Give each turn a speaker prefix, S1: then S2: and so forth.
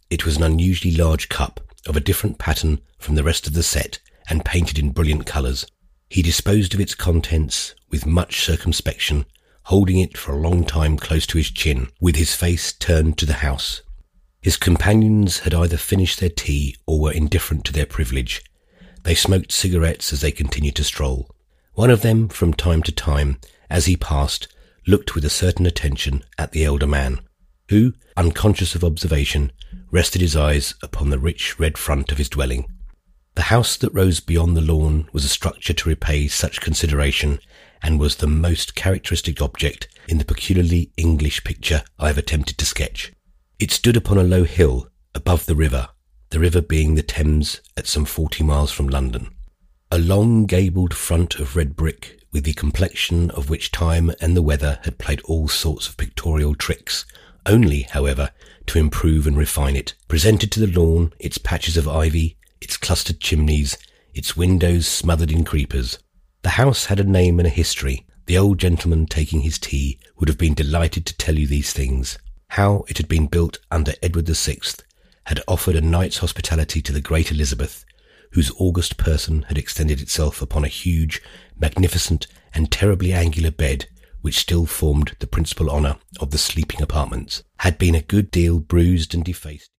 S1: It was an unusually large cup, of a different pattern from the rest of the set, and painted in brilliant colours. He disposed of its contents with much circumspection, holding it for a long time close to his chin, with his face turned to the house. His companions had either finished their tea or were indifferent to their privilege. They smoked cigarettes as they continued to stroll. One of them, from time to time, as he passed, looked with a certain attention at the elder man, who, unconscious of observation, rested his eyes upon the rich red front of his dwelling. The house that rose beyond the lawn was a structure to repay such consideration, and was the most characteristic object in the peculiarly English picture I have attempted to sketch. It stood upon a low hill above the river being the Thames at some 40 miles from London. A long gabled front of red brick, with the complexion of which time and the weather had played all sorts of pictorial tricks, only, however, to improve and refine it, presented to the lawn its patches of ivy, its clustered chimneys, its windows smothered in creepers. The house had a name and a history. The old gentleman taking his tea would have been delighted to tell you these things. How it had been built under Edward VI, had offered a night's hospitality to the great Elizabeth, whose august person had extended itself upon a huge, magnificent, and terribly angular bed, which still formed the principal honour of the sleeping apartments, had been a good deal bruised and defaced.